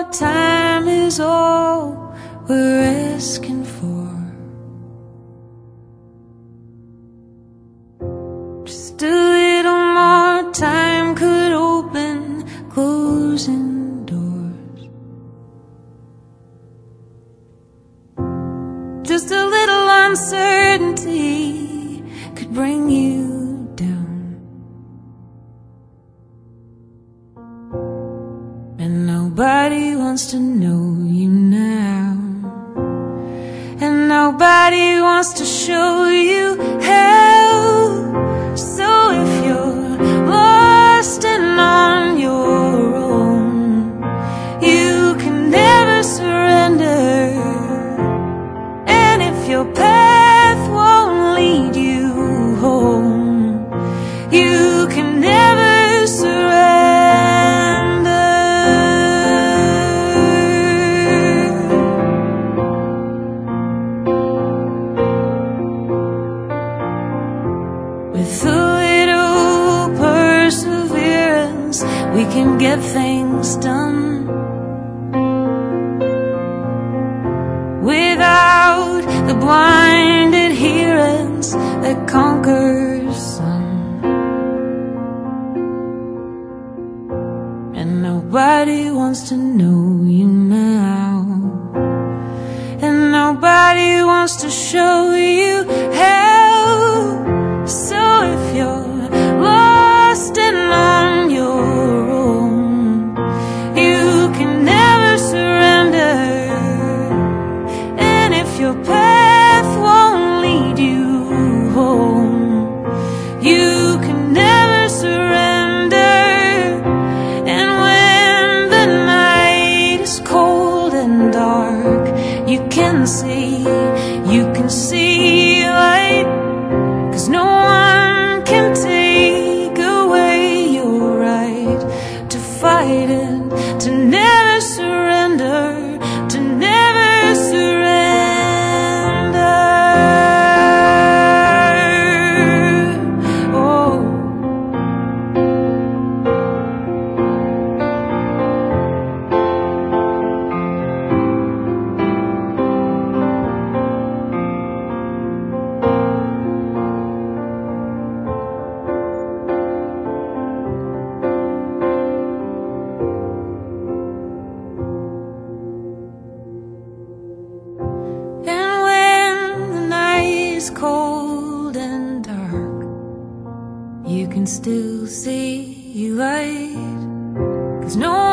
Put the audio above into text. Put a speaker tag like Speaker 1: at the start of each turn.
Speaker 1: time is all we're asking for. Just a little more time could open closing doors. Just a little uncertainty could bring you down. And nobody wants to know you now, and nobody wants to show you how. So if you're lost and on your own, you can never surrender. And if your path won't lead you home, you can never surrender. With a little perseverance, we can get things done. Without the blind adherence that conquers some. And nobody wants to know you now, and nobody wants to show you how. So if you're lost and on your own, you can never surrender. And if your path won't lead you home, you can never surrender. And when the night is cold and dark, you can see light. 'Cause no one can take away your right to fight and to never surrender, to never surrender. Oh. Cold and dark, you can still see light. 'Cause no